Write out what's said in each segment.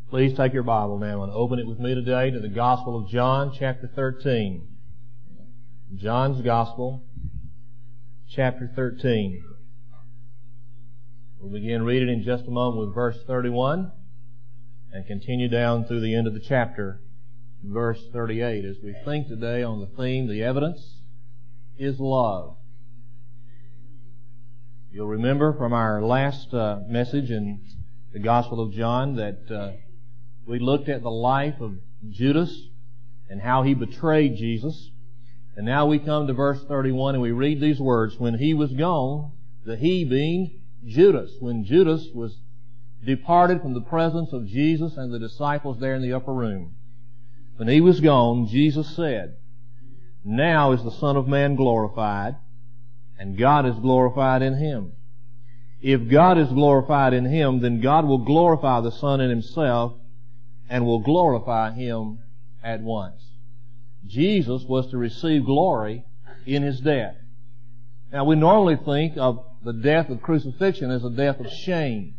Please take your Bible now and open it with me today to the Gospel of John, chapter 13. John's Gospel, chapter 13. We'll begin reading in just a moment with verse 31 and continue down through the end of the chapter, verse 38, as we think today on the theme, the evidence is love. You'll remember from our last message in the Gospel of John that we looked at the life of Judas and how he betrayed Jesus. And now we come to verse 31 and we read these words, when he was gone, the he being Judas, when Judas was departed from the presence of Jesus and the disciples there in the upper room. When he was gone, Jesus said, now is the Son of Man glorified, and God is glorified in Him. If God is glorified in Him, then God will glorify the Son in Himself and will glorify Him at once. Jesus was to receive glory in His death. Now we normally think of the death of crucifixion as a death of shame.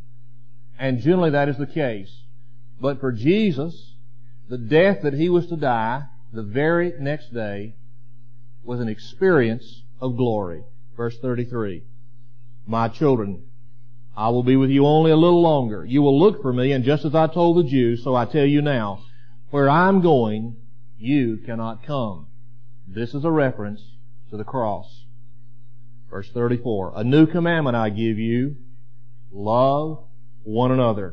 And generally that is the case. But for Jesus, the death that He was to die the very next day was an experience of glory. Verse 33. My children, I will be with you only a little longer. You will look for me, and just as I told the Jews, so I tell you now, where I'm going, you cannot come. This is a reference to the cross. Verse 34. A new commandment I give you, love one another.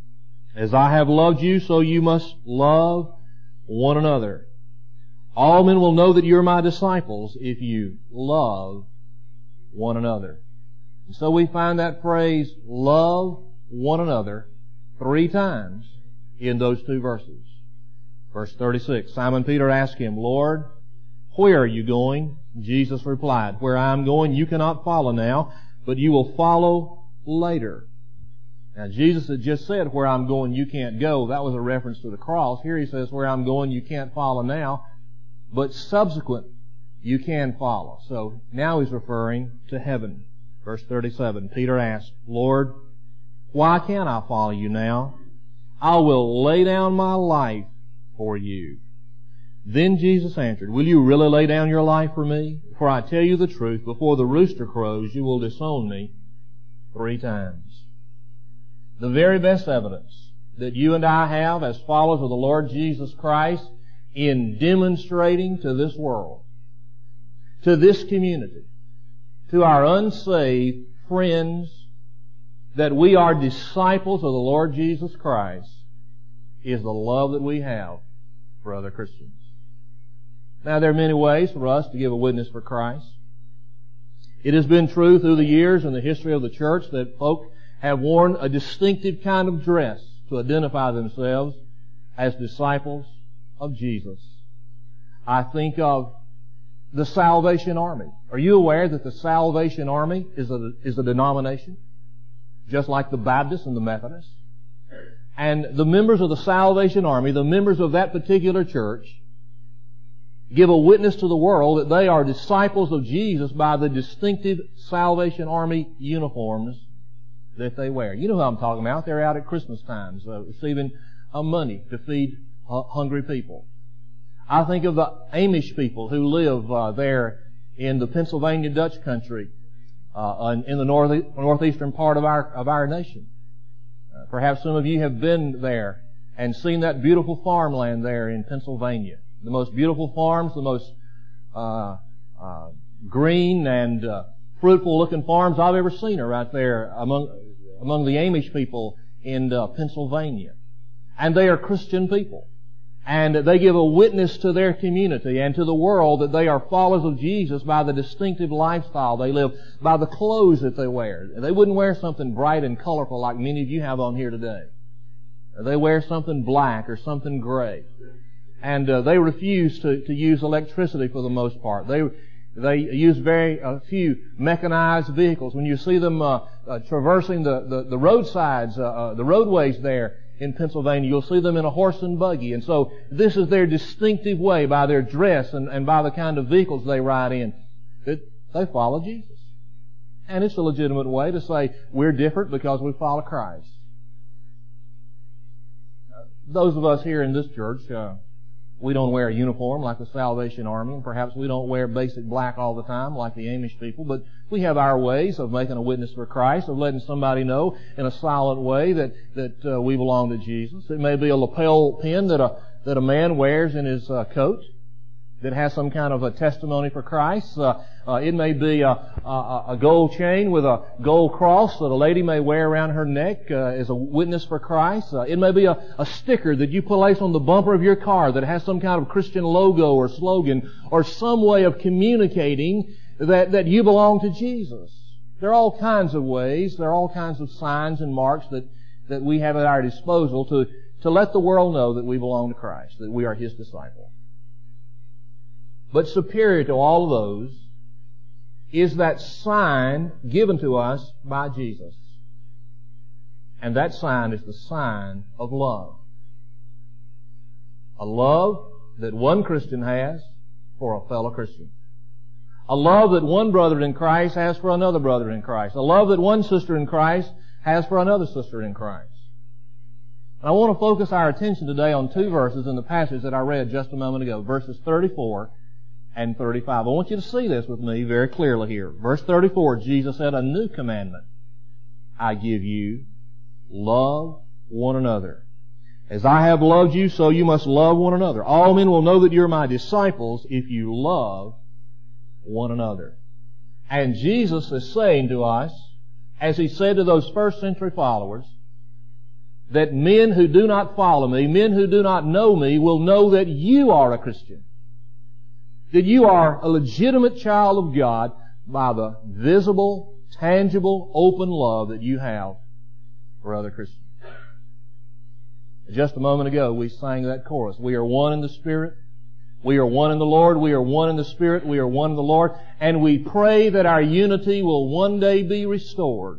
As I have loved you, so you must love one another. All men will know that you're my disciples if you love one another. And so we find that phrase, love one another, 3 times in those 2 verses. Verse 36, Simon Peter asked Him, Lord, where are you going? Jesus replied, where I am going you cannot follow now, but you will follow later. Now Jesus had just said, where I'm going you can't go. That was a reference to the cross. Here He says, where I'm going you can't follow now, but subsequent you can follow. So now He's referring to heaven. Verse 37, Peter asked, Lord, why can't I follow you now? I will lay down my life for you. Then Jesus answered, will you really lay down your life for me? For I tell you the truth, before the rooster crows, you will disown me 3 times. The very best evidence that you and I have as followers of the Lord Jesus Christ in demonstrating to this world, to this community, to our unsaved friends, that we are disciples of the Lord Jesus Christ is the love that we have for other Christians. Now there are many ways for us to give a witness for Christ. It has been true through the years in the history of the church that folk have worn a distinctive kind of dress to identify themselves as disciples of Jesus. I think of the Salvation Army. Are you aware that the Salvation Army is a denomination? Just like the Baptists and the Methodists. And the members of the Salvation Army, the members of that particular church, give a witness to the world that they are disciples of Jesus by the distinctive Salvation Army uniforms that they wear. You know who I'm talking about. They're out at Christmas times receiving money to feed hungry people. I think of the Amish people who live there in the Pennsylvania Dutch country, in the northeastern part of our nation. Perhaps some of you have been there and seen that beautiful farmland there in Pennsylvania. The most beautiful farms, the most green and fruitful looking farms I've ever seen are right there among the Amish people in Pennsylvania. And they are Christian people. And they give a witness to their community and to the world that they are followers of Jesus by the distinctive lifestyle they live, by the clothes that they wear. They wouldn't wear something bright and colorful like many of you have on here today. They wear something black or something gray. And they refuse to use electricity for the most part. They use very few mechanized vehicles. When you see them traversing the roadsides, the roadways there in Pennsylvania, you'll see them in a horse and buggy. And so this is their distinctive way, by their dress and by the kind of vehicles they ride in, that they follow Jesus. And it's a legitimate way to say we're different because we follow Christ. those of us here in this church, we don't wear a uniform like the Salvation Army, and perhaps we don't wear basic black all the time like the Amish people, but we have our ways of making a witness for Christ, of letting somebody know in a silent way that we belong to Jesus. It may be a lapel pin that a man wears in his coat that has some kind of a testimony for Christ. It may be a gold chain with a gold cross that a lady may wear around her neck as a witness for Christ. It may be a sticker that you place on the bumper of your car that has some kind of Christian logo or slogan or some way of communicating that you belong to Jesus. There are all kinds of ways, there are all kinds of signs and marks that we have at our disposal to let the world know that we belong to Christ, that we are His disciple. But superior to all of those is that sign given to us by Jesus. And that sign is the sign of love. A love that one Christian has for a fellow Christian. A love that one brother in Christ has for another brother in Christ. A love that one sister in Christ has for another sister in Christ. And I want to focus our attention today on two verses in the passage that I read just a moment ago, verses 34 and 35. I want you to see this with me very clearly here. Verse 34, Jesus said, "A new commandment I give you, love one another. As I have loved you, so you must love one another. All men will know that you're my disciples if you love one another." And Jesus is saying to us, as He said to those first century followers, that men who do not follow me, men who do not know me, will know that you are a Christian. That you are a legitimate child of God by the visible, tangible, open love that you have for other Christians. Just a moment ago, we sang that chorus. We are one in the Spirit. We are one in the Lord. We are one in the Spirit. We are one in the Lord. And we pray that our unity will one day be restored.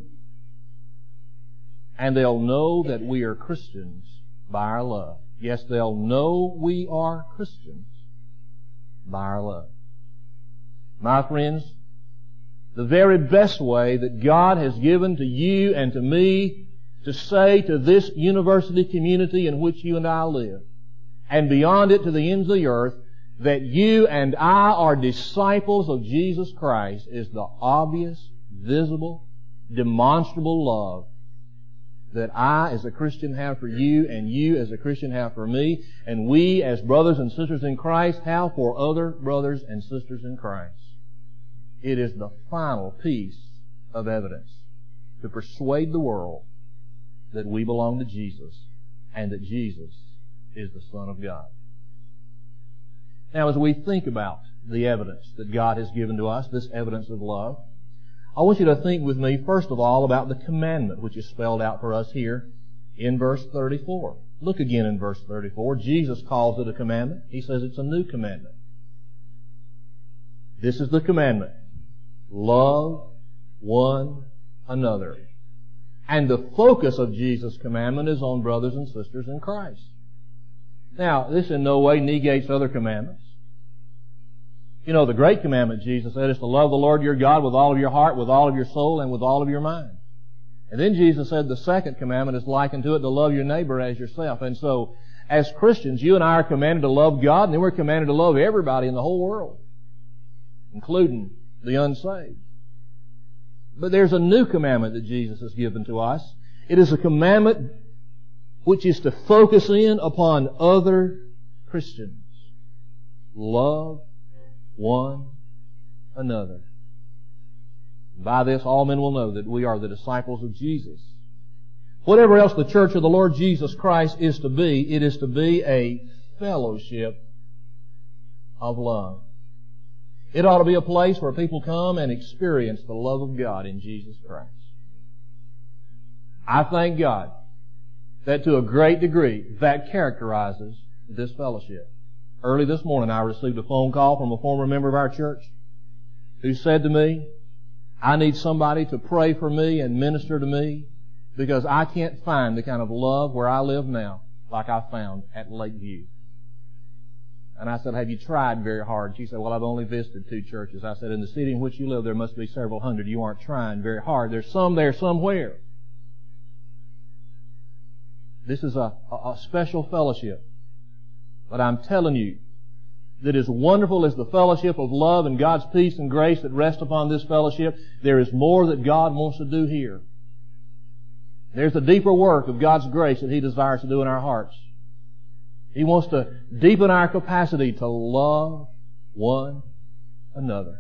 And they'll know that we are Christians by our love. Yes, they'll know we are Christians by our love. My friends, the very best way that God has given to you and to me to say to this university community in which you and I live, and beyond it to the ends of the earth, that you and I are disciples of Jesus Christ is the obvious, visible, demonstrable love that I as a Christian have for you and you as a Christian have for me, and we as brothers and sisters in Christ have for other brothers and sisters in Christ. It is the final piece of evidence to persuade the world that we belong to Jesus and that Jesus is the Son of God. Now, as we think about the evidence that God has given to us, this evidence of love, I want you to think with me, first of all, about the commandment which is spelled out for us here in verse 34. Look again in verse 34. Jesus calls it a commandment. He says it's a new commandment. This is the commandment. Love one another. And the focus of Jesus' commandment is on brothers and sisters in Christ. Now, this in no way negates other commandments. You know, the great commandment, Jesus said, is to love the Lord your God with all of your heart, with all of your soul, and with all of your mind. And then Jesus said the second commandment is likened to it, to love your neighbor as yourself. And so, as Christians, you and I are commanded to love God, and then we're commanded to love everybody in the whole world, including the unsaved. But there's a new commandment that Jesus has given to us. It is a commandment which is to focus in upon other Christians. Love one another. By this all men will know that we are the disciples of Jesus. Whatever else the church of the Lord Jesus Christ is to be, it is to be a fellowship of love. It ought to be a place where people come and experience the love of God in Jesus Christ. I thank God that to a great degree that characterizes this fellowship. Early this morning I received a phone call from a former member of our church who said to me, I need somebody to pray for me and minister to me because I can't find the kind of love where I live now like I found at Lakeview. And I said, have you tried very hard? She said, well, I've only visited 2 churches. I said, in the city in which you live, there must be several hundred. You aren't trying very hard. There's some there somewhere. This is a special fellowship. But I'm telling you that as wonderful as the fellowship of love and God's peace and grace that rest upon this fellowship, there is more that God wants to do here. There's a deeper work of God's grace that He desires to do in our hearts. He wants to deepen our capacity to love one another.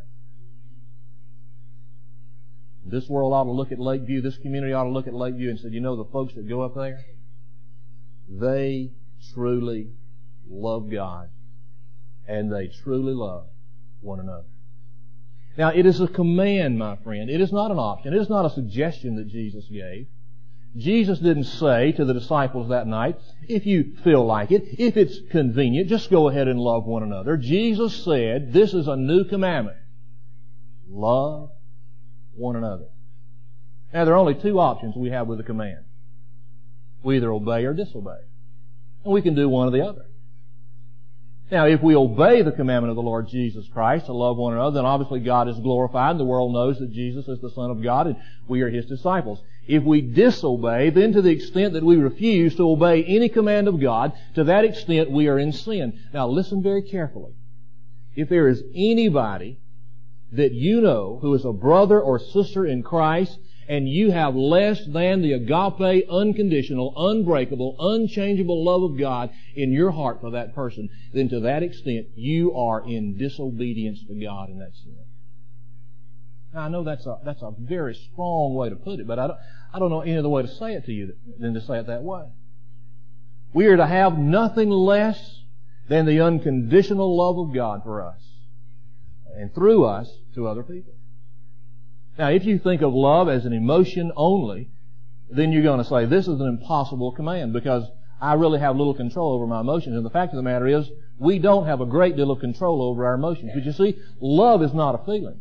This world ought to look at Lakeview, this community ought to look at Lakeview and say, you know, the folks that go up there, they truly love God, and they truly love one another. Now, it is a command, my friend. It is not an option. It is not a suggestion that Jesus gave. Jesus didn't say to the disciples that night, if you feel like it, if it's convenient, just go ahead and love one another. Jesus said, this is a new commandment. Love one another. Now, there are only two options we have with the command. We either obey or disobey. And we can do one or the other. Now, if we obey the commandment of the Lord Jesus Christ to love one another, then obviously God is glorified and the world knows that Jesus is the Son of God and we are His disciples. If we disobey, then to the extent that we refuse to obey any command of God, to that extent we are in sin. Now, listen very carefully. If there is anybody that you know who is a brother or sister in Christ, and you have less than the agape, unconditional, unbreakable, unchangeable love of God in your heart for that person, then to that extent you are in disobedience to God in that sin. Now, I know that's a very strong way to put it, but I don't know any other way to say it to you than to say it that way. We are to have nothing less than the unconditional love of God for us and through us to other people. Now, if you think of love as an emotion only, then you're going to say, this is an impossible command because I really have little control over my emotions. And the fact of the matter is, we don't have a great deal of control over our emotions. But you see, love is not a feeling.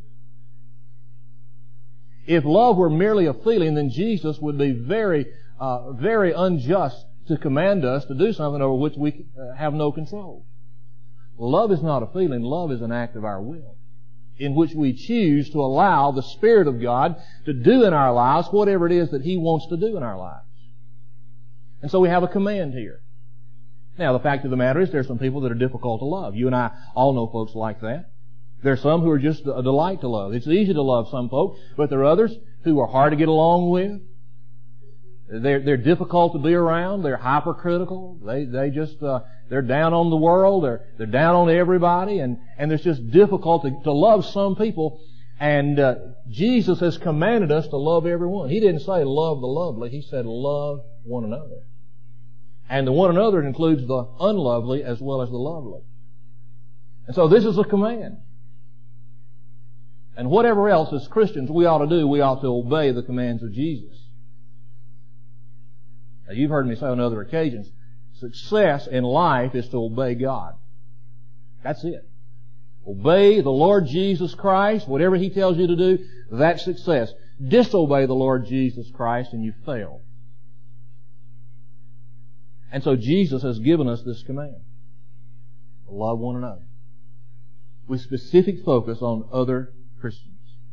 If love were merely a feeling, then Jesus would be very unjust to command us to do something over which we have no control. Love is not a feeling. Love is an act of our will, in which we choose to allow the Spirit of God to do in our lives whatever it is that He wants to do in our lives. And so we have a command here. Now, the fact of the matter is there's some people that are difficult to love. You and I all know folks like that. There are some who are just a delight to love. It's easy to love some folk, but there are others who are hard to get along with. They're difficult to be around. They're hypercritical. They're down on the world. They're down on everybody, and it's just difficult to love some people. And Jesus has commanded us to love everyone. He didn't say love the lovely. He said love one another. And the one another includes the unlovely as well as the lovely. And so this is a command. And whatever else as Christians we ought to do, we ought to obey the commands of Jesus. Now, you've heard me say on other occasions, success in life is to obey God. That's it. Obey the Lord Jesus Christ. Whatever He tells you to do, that's success. Disobey the Lord Jesus Christ and you fail. And so Jesus has given us this command. Love one another. With specific focus on other Christians.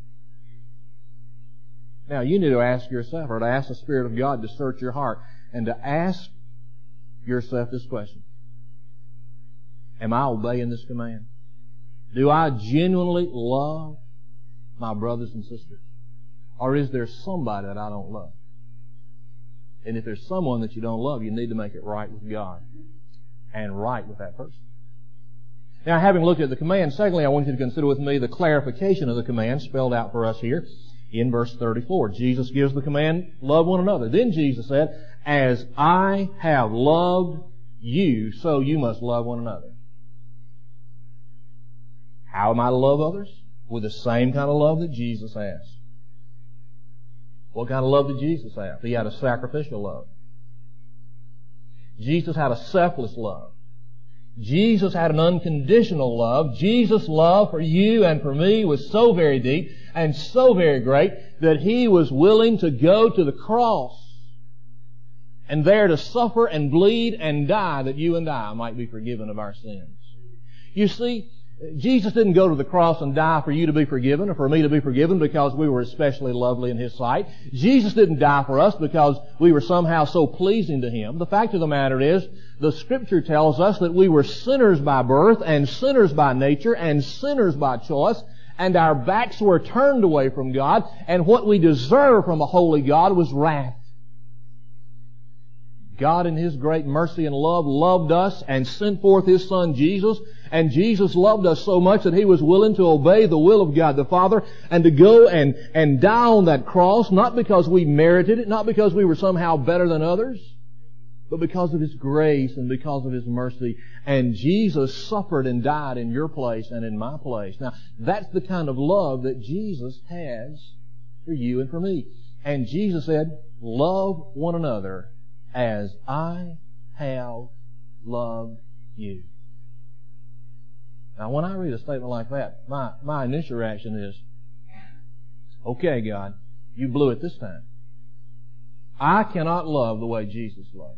Now, you need to ask yourself, or to ask the Spirit of God to search your heart, and to ask yourself this question. Am I obeying this command? Do I genuinely love my brothers and sisters? Or is there somebody that I don't love? And if there's someone that you don't love, you need to make it right with God and right with that person. Now, having looked at the command, secondly, I want you to consider with me the clarification of the command spelled out for us here in verse 34. Jesus gives the command, love one another. Then Jesus said, as I have loved you, so you must love one another. How am I to love others? With the same kind of love that Jesus has. What kind of love did Jesus have? He had a sacrificial love. Jesus had a selfless love. Jesus had an unconditional love. Jesus' love for you and for me was so very deep and so very great that He was willing to go to the cross and there to suffer and bleed and die that you and I might be forgiven of our sins. You see, Jesus didn't go to the cross and die for you to be forgiven or for me to be forgiven because we were especially lovely in His sight. Jesus didn't die for us because we were somehow so pleasing to Him. The fact of the matter is, the Scripture tells us that we were sinners by birth and sinners by nature and sinners by choice, and our backs were turned away from God, and what we deserved from a holy God was wrath. God in His great mercy and love loved us and sent forth His Son Jesus. And Jesus loved us so much that He was willing to obey the will of God the Father and to go and die on that cross, not because we merited it, not because we were somehow better than others, but because of His grace and because of His mercy. And Jesus suffered and died in your place and in my place. Now, that's the kind of love that Jesus has for you and for me. And Jesus said, love one another as I have loved you. Now, when I read a statement like that, my initial reaction is, okay, God, you blew it this time. I cannot love the way Jesus loved.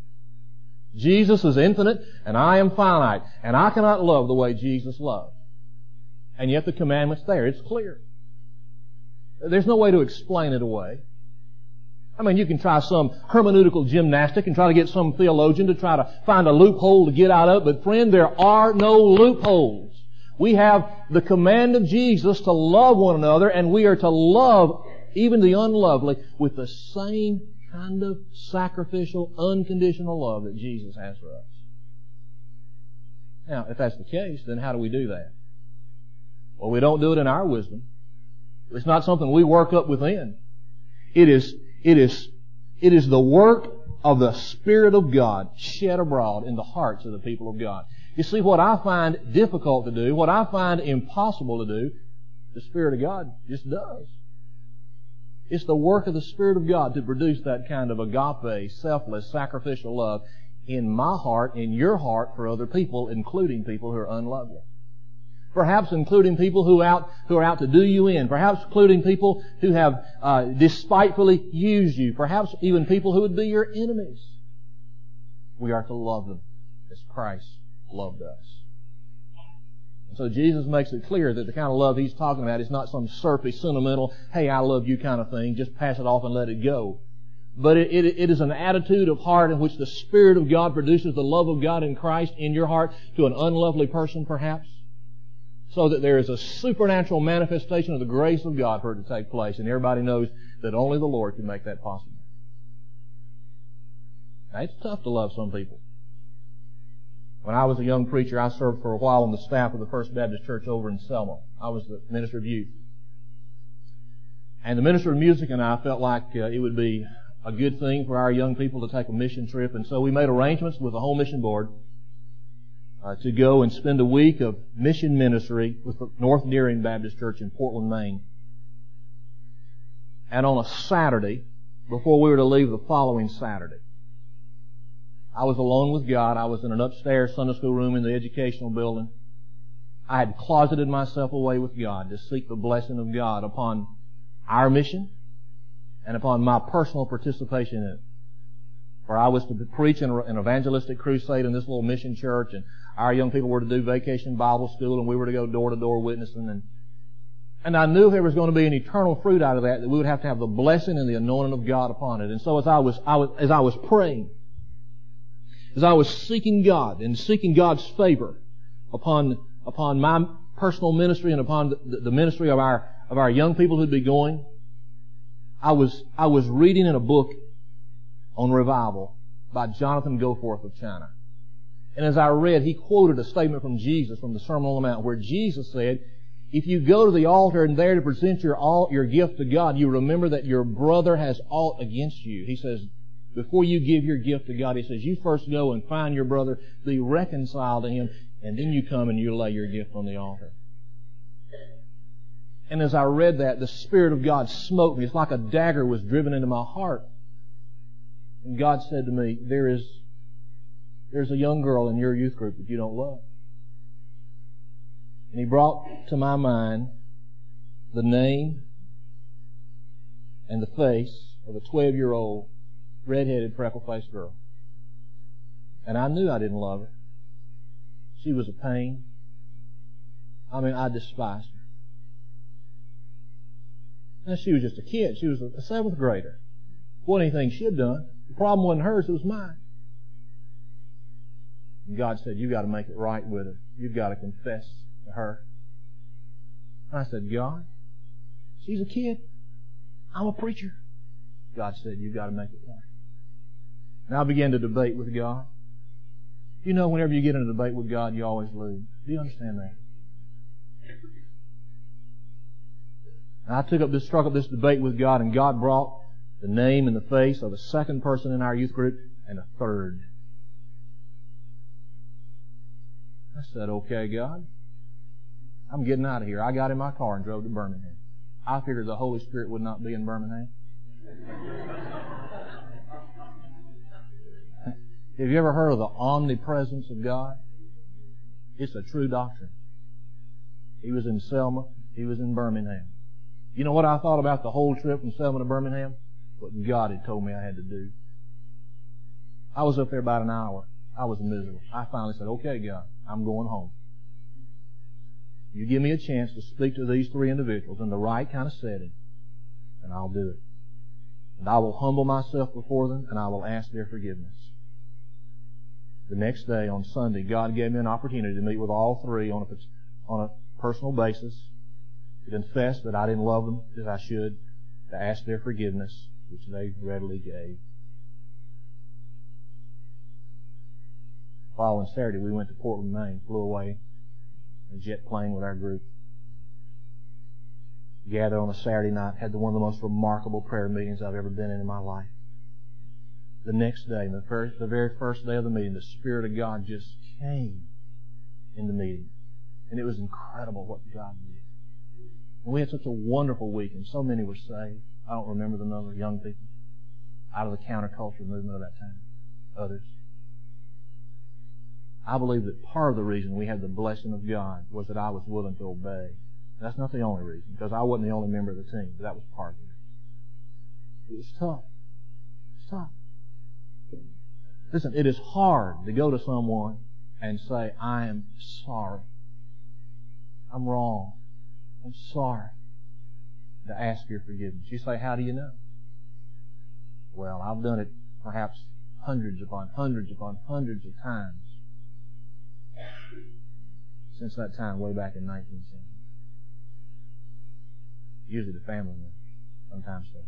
Jesus is infinite, and I am finite, and I cannot love the way Jesus loved. And yet the commandment's there. It's clear. There's no way to explain it away. I mean, you can try some hermeneutical gymnastic and try to get some theologian to try to find a loophole to get out of it. But friend, there are no loopholes. We have the command of Jesus to love one another, and we are to love even the unlovely with the same kind of sacrificial, unconditional love that Jesus has for us. Now, if that's the case, then how do we do that? Well, we don't do it in our wisdom. It's not something we work up within. It is the work of the Spirit of God shed abroad in the hearts of the people of God. You see, what I find difficult to do, what I find impossible to do, the Spirit of God just does. It's the work of the Spirit of God to produce that kind of agape, selfless, sacrificial love in my heart, in your heart, for other people, including people who are unlovely. Perhaps including people who are out to do you in. Perhaps including people who have despitefully used you. Perhaps even people who would be your enemies. We are to love them as Christ loved us. And so Jesus makes it clear that the kind of love He's talking about is not some surfy, sentimental, hey, I love you kind of thing. Just pass it off and let it go. But it is an attitude of heart in which the Spirit of God produces the love of God in Christ in your heart to an unlovely person, perhaps, so that there is a supernatural manifestation of the grace of God for it to take place. And everybody knows that only the Lord can make that possible. Now, it's tough to love some people. When I was a young preacher, I served for a while on the staff of the First Baptist Church over in Selma. I was the minister of youth. And the minister of music and I felt like it would be a good thing for our young people to take a mission trip. And so we made arrangements with the whole mission board to go and spend a week of mission ministry with the North Deering Baptist Church in Portland, Maine. And on a Saturday, before we were to leave the following Saturday, I was alone with God. I was in an upstairs Sunday school room in the educational building. I had closeted myself away with God to seek the blessing of God upon our mission and upon my personal participation in it. For I was to preach an evangelistic crusade in this little mission church, and our young people were to do vacation Bible school, and we were to go door to door witnessing. And I knew there was going to be an eternal fruit out of that we would have to have the blessing and the anointing of God upon it. And so as I was praying, as I was seeking God and seeking God's favor upon my personal ministry and upon the ministry of our young people who'd be going, I was reading in a book on revival by Jonathan Goforth of China. And as I read, he quoted a statement from Jesus from the Sermon on the Mount where Jesus said, if you go to the altar and there to present your gift to God, you remember that your brother has aught against you. He says, before you give your gift to God, He says, you first go and find your brother, be reconciled to him, and then you come and you lay your gift on the altar. And as I read that, the Spirit of God smote me. It's like a dagger was driven into my heart. And God said to me, there's a young girl in your youth group that you don't love. And He brought to my mind the name and the face of a 12-year-old red-headed, freckle-faced girl. And I knew I didn't love her. She was a pain. I mean, I despised her. Now, she was just a kid. She was a 7th grader. It wasn't anything she had done. The problem wasn't hers, it was mine. And God said, you've got to make it right with her. You've got to confess to her. And I said, God, she's a kid. I'm a preacher. God said, you've got to make it right. And I began to debate with God. You know, whenever you get in a debate with God, you always lose. Do you understand that? And I struck up this debate with God, and God brought the name and the face of a 2nd person in our youth group and a 3rd. I said, okay, God, I'm getting out of here. I got in my car and drove to Birmingham. I figured the Holy Spirit would not be in Birmingham. Have you ever heard of the omnipresence of God? It's a true doctrine. He was in Selma. He was in Birmingham. You know what I thought about the whole trip from Selma to Birmingham? What God had told me I had to do. I was up there about an hour. I was miserable. I finally said, okay, God, I'm going home. You give me a chance to speak to these 3 individuals in the right kind of setting, and I'll do it. And I will humble myself before them, and I will ask their forgiveness. The next day, on Sunday, God gave me an opportunity to meet with all 3 on a personal basis, to confess that I didn't love them as I should, to ask their forgiveness, which they readily gave. Following Saturday, we went to Portland, Maine, flew away in a jet plane with our group. Gathered on a Saturday night, had one of the most remarkable prayer meetings I've ever been in my life. The next day, the very first day of the meeting, the Spirit of God just came in the meeting. And it was incredible what God did. And we had such a wonderful week, and so many were saved. I don't remember the number of young people out of the counterculture movement of that time. Others. I believe that part of the reason we had the blessing of God was that I was willing to obey. That's not the only reason, because I wasn't the only member of the team, but that was part of it. It was tough. It's tough. Listen, it is hard to go to someone and say, I am sorry. I'm wrong. I'm sorry. To ask your forgiveness. You say, how do you know? Well, I've done it perhaps hundreds upon hundreds upon hundreds of times since that time way back in 1970. Usually the family members, sometimes so.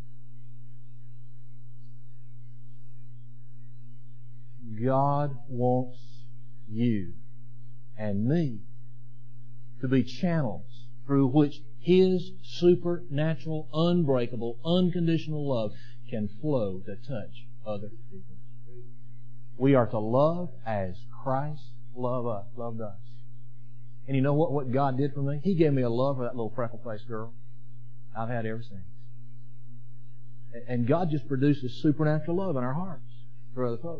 God wants you and me to be channels through which His supernatural, unbreakable, unconditional love can flow to touch other people. We are to love as Christ loved us. And you know what God did for me? He gave me a love for that little freckle-faced girl. I've had ever since. And God just produces supernatural love in our hearts for other folks.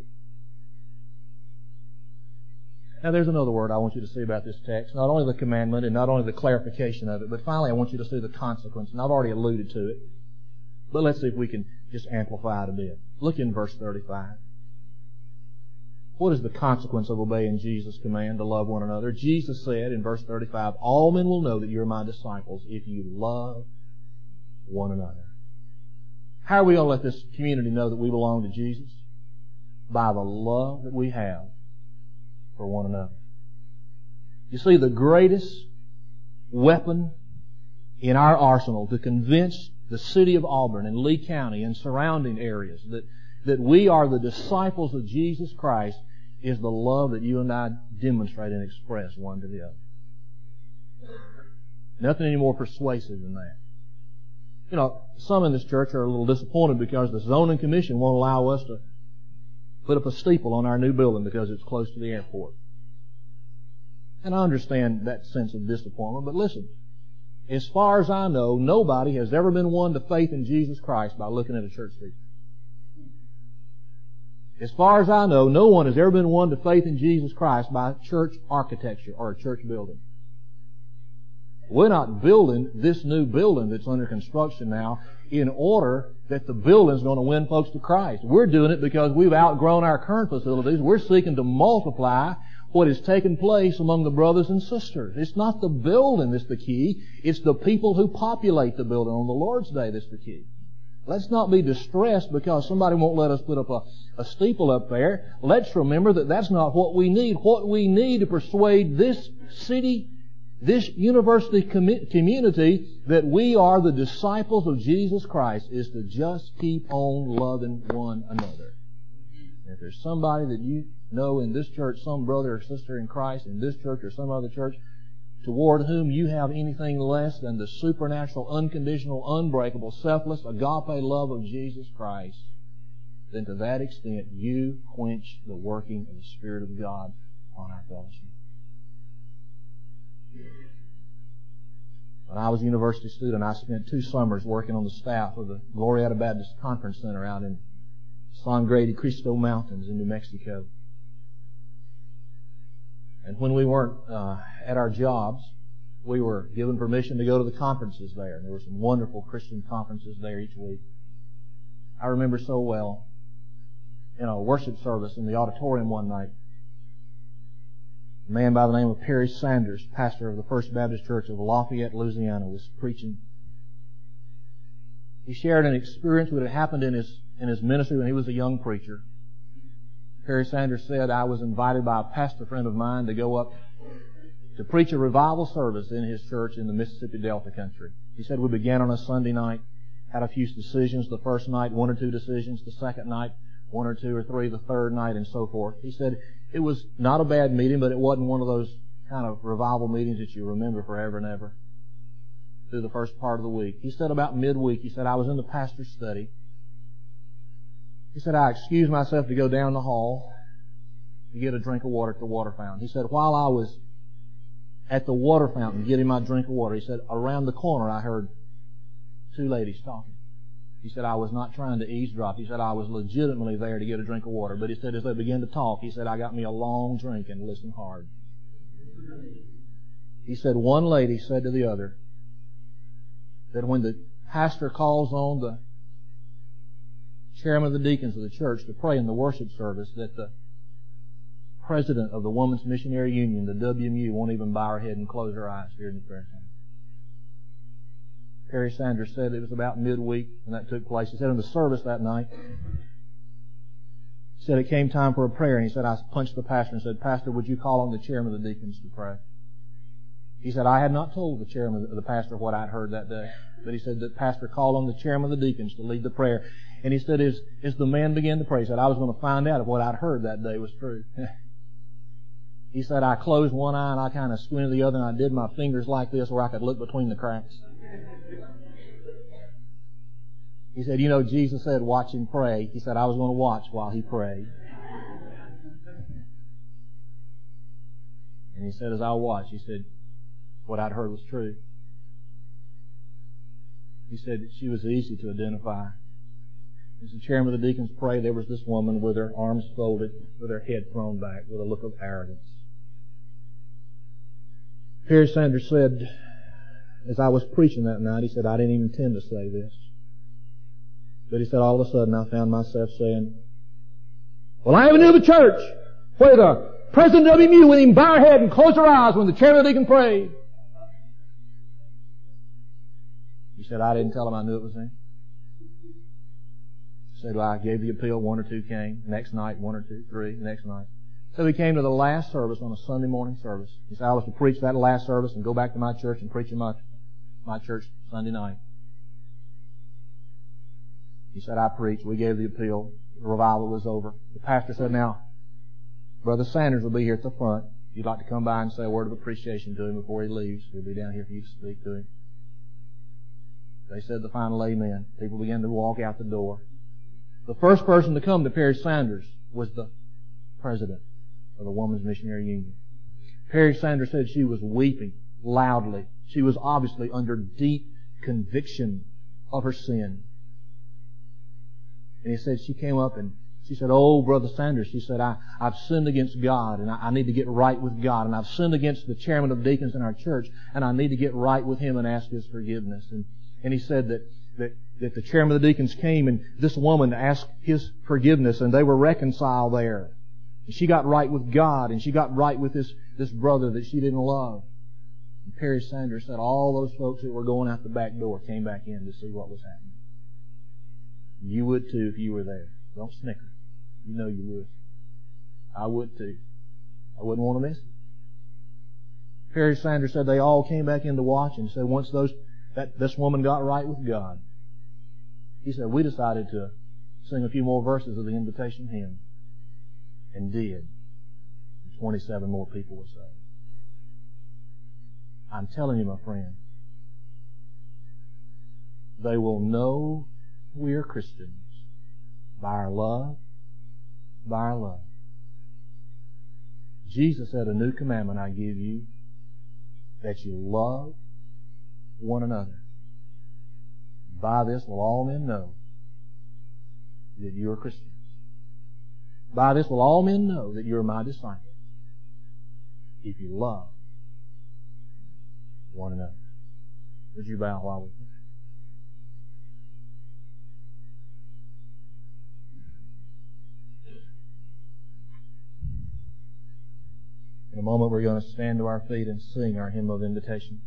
Now there's another word I want you to see about this text. Not only the commandment and not only the clarification of it, but finally I want you to see the consequence. And I've already alluded to it. But let's see if we can just amplify it a bit. Look in verse 35. What is the consequence of obeying Jesus' command to love one another? Jesus said in verse 35, all men will know that you're my disciples if you love one another. How are we going to let this community know that we belong to Jesus? By the love that we have for one another. You see, the greatest weapon in our arsenal to convince the city of Auburn and Lee County and surrounding areas that we are the disciples of Jesus Christ is the love that you and I demonstrate and express one to the other. Nothing any more persuasive than that. You know, some in this church are a little disappointed because the zoning commission won't allow us to put up a steeple on our new building because it's close to the airport. And I understand that sense of disappointment, but listen, as far as I know, nobody has ever been won to faith in Jesus Christ by looking at a church steeple. As far as I know, no one has ever been won to faith in Jesus Christ by church architecture or a church building. We're not building this new building that's under construction now in order that the building's going to win folks to Christ. We're doing it because we've outgrown our current facilities. We're seeking to multiply what is taking place among the brothers and sisters. It's not the building that's the key. It's the people who populate the building on the Lord's Day that's the key. Let's not be distressed because somebody won't let us put up a steeple up there. Let's remember that that's not what we need. What we need to persuade this city, this university community, that we are the disciples of Jesus Christ is to just keep on loving one another. And if there's somebody that you know in this church, some brother or sister in Christ in this church or some other church, toward whom you have anything less than the supernatural, unconditional, unbreakable, selfless, agape love of Jesus Christ, then to that extent you quench the working of the Spirit of God on our fellowship. When I was a university student, I spent 2 summers working on the staff of the Glorieta Baptist Conference Center out in Sangre de Cristo Mountains in New Mexico. And when we weren't at our jobs, we were given permission to go to the conferences there. And there were some wonderful Christian conferences there each week. I remember so well, in a worship service in the auditorium one night, a man by the name of Perry Sanders, pastor of the First Baptist Church of Lafayette, Louisiana, was preaching. He shared an experience that had happened in his ministry when he was a young preacher. Perry Sanders said, I was invited by a pastor friend of mine to go up to preach a revival service in his church in the Mississippi Delta country. He said we began on a Sunday night, had a few decisions the first night, 1 or 2 decisions the second night, 1 or 2 or 3 the third night, and so forth. He said it was not a bad meeting, but it wasn't one of those kind of revival meetings that you remember forever and ever through the first part of the week. He said about midweek, he said, I was in the pastor's study. He said, I excused myself to go down the hall to get a drink of water at the water fountain. He said, while I was at the water fountain getting my drink of water, he said, around the corner I heard 2 ladies talking. He said, I was not trying to eavesdrop. He said, I was legitimately there to get a drink of water. But he said, as they began to talk, he said, I got me a long drink and listened hard. He said, one lady said to the other that when the pastor calls on the chairman of the deacons of the church to pray in the worship service, that the president of the Women's Missionary Union, the WMU, won't even bow her head and close her eyes during the prayer time. Perry Sanders said it was about midweek when that took place. He said in the service that night, he said it came time for a prayer, and he said, I punched the pastor and said, Pastor, would you call on the chairman of the deacons to pray? He said, I had not told the chairman, the pastor, what I'd heard that day. But he said that pastor called on the chairman of the deacons to lead the prayer. And he said, as the man began to pray, he said, I was going to find out if what I'd heard that day was true. He said, I closed one eye and I kind of squinted the other and I did my fingers like this where I could look between the cracks. He said, you know, Jesus said, watch him pray. He said, I was going to watch while he prayed. And he said, as I watched, he said, what I'd heard was true. He said that she was easy to identify. As the chairman of the deacons prayed, there was this woman with her arms folded, with her head thrown back, with a look of arrogance. Perry Sanders said, as I was preaching that night, he said, I didn't even intend to say this. But he said, all of a sudden I found myself saying, well, I ever knew the church where the president of WMU wouldn't even bow her head and close her eyes when the chairman of the deacon prayed. He said, I didn't tell him I knew it was him. He said, well, I gave the appeal, 1 or 2 came. Next night, 1 or 2, 3, next night. So he came to the last service on a Sunday morning service. He said, I was to preach that last service and go back to my church and preach in my church Sunday night. He said, I preached. We gave the appeal. The revival was over. The pastor said, now, Brother Sanders will be here at the front. If you'd like to come by and say a word of appreciation to him before he leaves, he'll be down here for you to speak to him. They said the final amen. People began to walk out the door. The first person to come to Perry Sanders was the president of the Women's Missionary Union. Perry Sanders said she was weeping loudly. She was obviously under deep conviction of her sin. And he said she came up and she said, oh, Brother Sanders, she said, I've sinned against God and I need to get right with God. And I've sinned against the chairman of deacons in our church and I need to get right with him and ask his forgiveness. And he said that the chairman of the deacons came and this woman asked his forgiveness and they were reconciled there. And she got right with God, and she got right with this brother that she didn't love. And Perry Sanders said all those folks that were going out the back door came back in to see what was happening. You would too if you were there. Don't snicker. You know you would. I would too. I wouldn't want to miss it. Perry Sanders said they all came back in to watch, and said once this woman got right with God, he said we decided to sing a few more verses of the invitation hymn, and did. And 27 more people were saved. I'm telling you, my friend, they will know we are Christians by our love, by our love. Jesus said, a new commandment I give you, that you love one another. By this will all men know that you are Christians. By this will all men know that you are my disciples, if you love one another. Would you bow while we pray? In a moment we're going to stand to our feet and sing our hymn of invitation.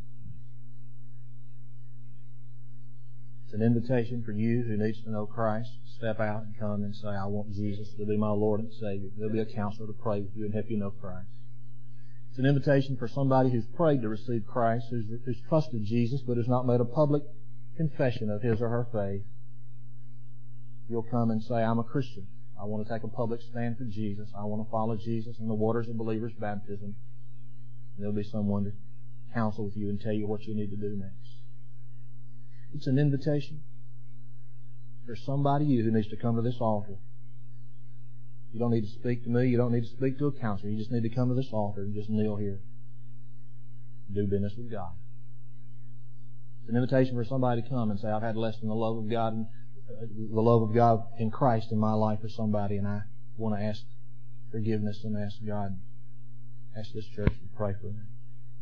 It's an invitation for you who needs to know Christ. Step out and come and say, I want Jesus to be my Lord and Savior. There'll be a counselor to pray with you and help you know Christ. It's an invitation for somebody who's prayed to receive Christ, who's trusted Jesus, but has not made a public confession of his or her faith. You'll come and say, I'm a Christian. I want to take a public stand for Jesus. I want to follow Jesus in the waters of believers' baptism. And there'll be someone to counsel with you and tell you what you need to do next. It's an invitation for somebody who needs to come to this altar. You don't need to speak to me. You don't need to speak to a counselor. You just need to come to this altar and just kneel here. Do business with God. It's an invitation for somebody to come and say, I've had less than the love of God in Christ in my life for somebody, and I want to ask forgiveness and ask God, ask this church to pray for me.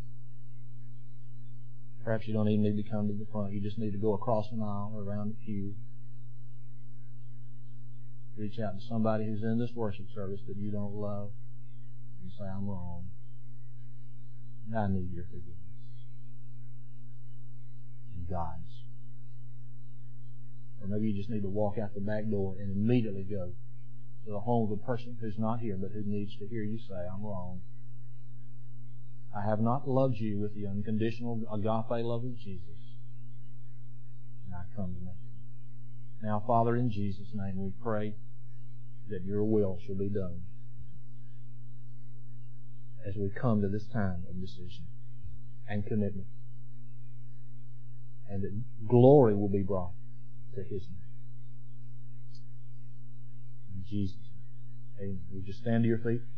Perhaps you don't even need to come to the front. You just need to go across an aisle or around the pew. Reach out to somebody who's in this worship service that you don't love and say, I'm wrong. And I need your forgiveness. And God's. Or maybe you just need to walk out the back door and immediately go to the home of the person who's not here but who needs to hear you say, I'm wrong. I have not loved you with the unconditional agape love of Jesus. And I come to know you. Now, Father, in Jesus' name we pray that your will shall be done as we come to this time of decision and commitment, and that glory will be brought to His name. In Jesus' name, amen. Would you stand to your feet?